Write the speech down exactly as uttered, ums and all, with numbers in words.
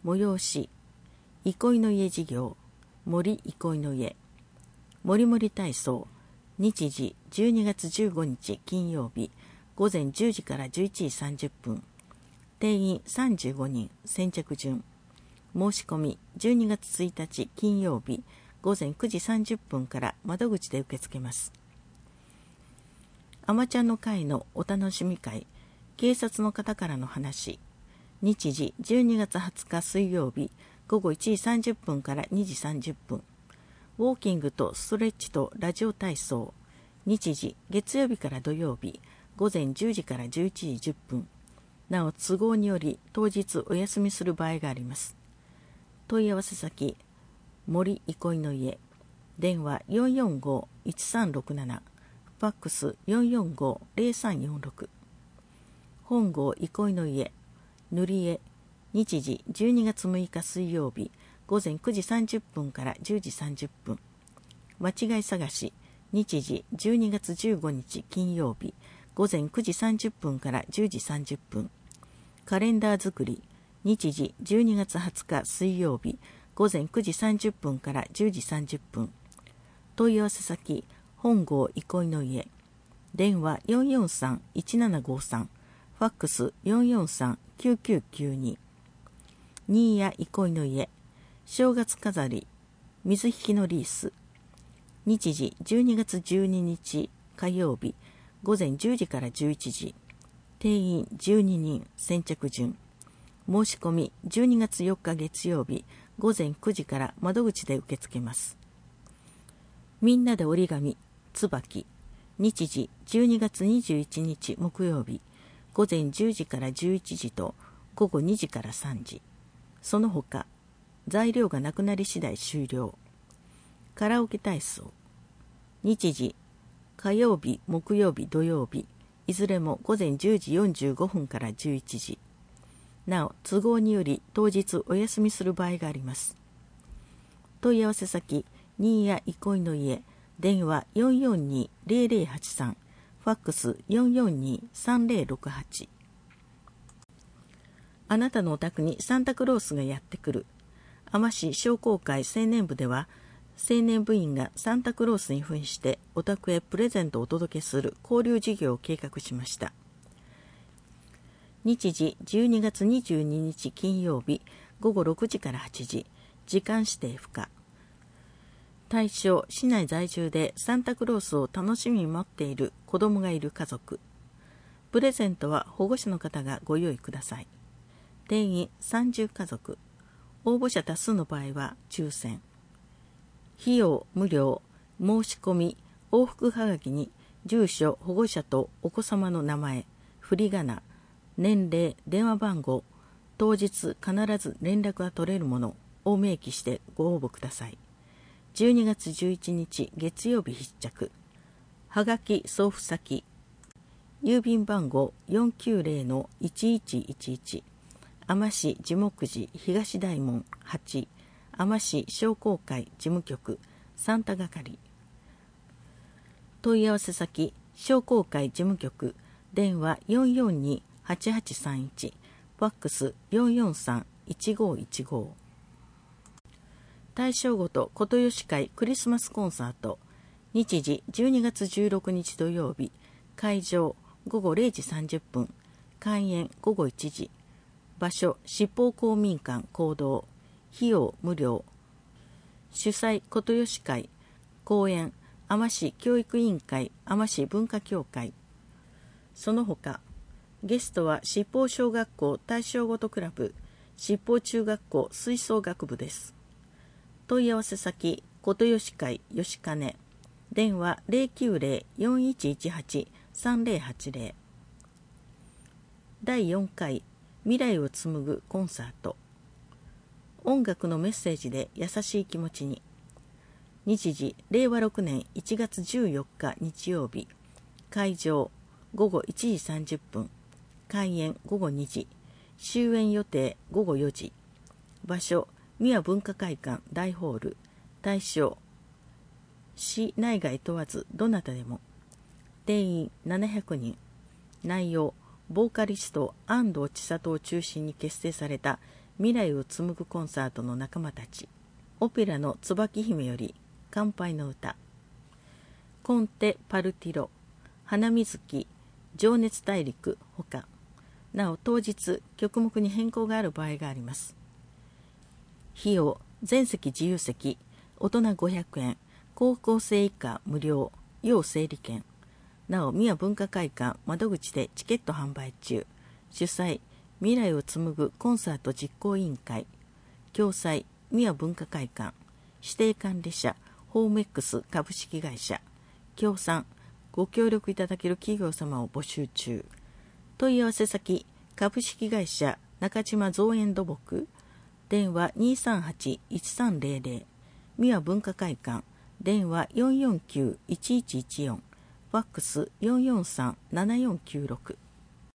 催し、憩いの家事業、森憩いの家、もりもり体操、日時じゅうにがつじゅうごにち金曜日、午前じゅうじからじゅういちじさんじゅっぷん、定員さんじゅうごにん、先着順。申し込みじゅうにがつついたち金曜日、午前くじさんじゅっぷんから窓口で受け付けます。あまちゃんの会のお楽しみ会、警察の方からの話、日時じゅうにがつはつか水曜日、午後いちじさんじゅっぷんからにじさんじゅっぷん、ウォーキングとストレッチとラジオ体操、日時月曜日から土曜日、午前じゅうじからじゅういちじじゅっぷん、なお都合により当日お休みする場合があります。問い合わせ先、森憩いの家、電話 よんよんごーいちさんろくなな、ファックス よんよんごーぜろさんよんろく、本郷憩いの家、塗り絵、日時じゅうにがつむいか水曜日、午前くじさんじゅっぷんからじゅうじさんじゅっぷん、間違い探し、日時じゅうにがつじゅうごにち金曜日、午前くじさんじゅっぷんからじゅうじさんじゅっぷん、カレンダー作り、日時じゅうにがつはつか水曜日、午前くじさんじゅっぷんからじゅうじさんじゅっぷん、問い合わせ先、本郷憩いの家、電話 よんよんさんいちななごさん、ファックス よんよんさんきゅうきゅうきゅうに、新谷憩いの家、正月飾り、水引きのリース、日時じゅうにがつじゅうににち火曜日、午前じゅうじからじゅういちじ、定員じゅうににん、先着順。申し込みじゅうにがつよっか月曜日、午前くじから窓口で受け付けます。みんなで折り紙、つばき、日時じゅうにがつにじゅういちにち木曜日、午前じゅうじからじゅういちじと午後にじからさんじ。その他、材料がなくなり次第終了。カラオケ体操、日時火曜日、木曜日、土曜日、いずれも午前じゅうじよんじゅうごふんからじゅういちじ。なお、都合により当日お休みする場合があります。問い合わせ先、新谷憩いの家、電話 よんよんにーぜろぜろはちさん、ファックス よんよんにーさんぜろろくはち。あなたのお宅にサンタクロースがやってくる。海士商工会青年部では、青年部員がサンタクロースに扮してお宅へプレゼントをお届けする交流事業を計画しました。日時じゅうにがつにじゅうににち金曜日、午後ろくじからはちじ、時間指定不可。対象、市内在住でサンタクロースを楽しみに待っている子供がいる家族。プレゼントは保護者の方がご用意ください。定員さんじゅうかぞく。応募者多数の場合は抽選。費用無料。申し込み、往復はがきに住所、保護者とお子様の名前、振り仮名、年齢、電話番号、当日必ず連絡が取れるものを明記してご応募ください。じゅうにがつじゅういちにち月曜日必着。はがき送付先、郵便番号 よんきゅうぜろのいちいちいちいち、海士樹木寺東大門はち、海士商工会事務局サンタ係。問い合わせ先、商工会事務局、電話 よんよんにーはちはちさんいち、ファックス よんよんさんいちごいちご。大正ごと琴吉会クリスマスコンサート、日時じゅうにがつじゅうろくにち土曜日、会場ごごれいじさんじゅっぷん、開演ごごいちじ、場所七宝公民館講堂、費用無料。主催琴吉会、講演海士教育委員会海士文化協会。その他ゲストは七宝小学校大正ごとクラブ、七宝中学校吹奏楽部です。問い合わせ先、琴吉会吉金、電話 ゼロきゅうぜろよんいちいちはちさんぜろはちぜろ。だいよんかい未来を紡ぐコンサート。音楽のメッセージで優しい気持ちに。日時れいわろくねんいちがつじゅうよっか日曜日、会場ごごいちじさんじゅっぷん、開演ごごにじ、終演予定ごごよじ、場所宮文化会館大ホール、対象市内外問わずどなたでも。定員ななひゃくにん。内容ボーカリスト安藤千里を中心に結成された未来を紡ぐコンサートの仲間たち、オペラの椿姫より乾杯の歌、コンテ・パルティロ、花水木、情熱大陸ほか。なお当日曲目に変更がある場合があります。費用、全席自由席、大人ごひゃくえん、高校生以下無料、要整理券。なお宮文化会館窓口でチケット販売中。主催、未来を紡ぐコンサート実行委員会。共催、宮文化会館。指定管理者、ホーム X 株式会社。協賛、ご協力いただける企業様を募集中。問い合わせ先、株式会社中島造園土木。電話 にーさんはち いちさんぜろぜろ。宮文化会館。電話 よんよんきゅう いちいちいちよん。ファックス よんよんさん ななよんきゅうろく。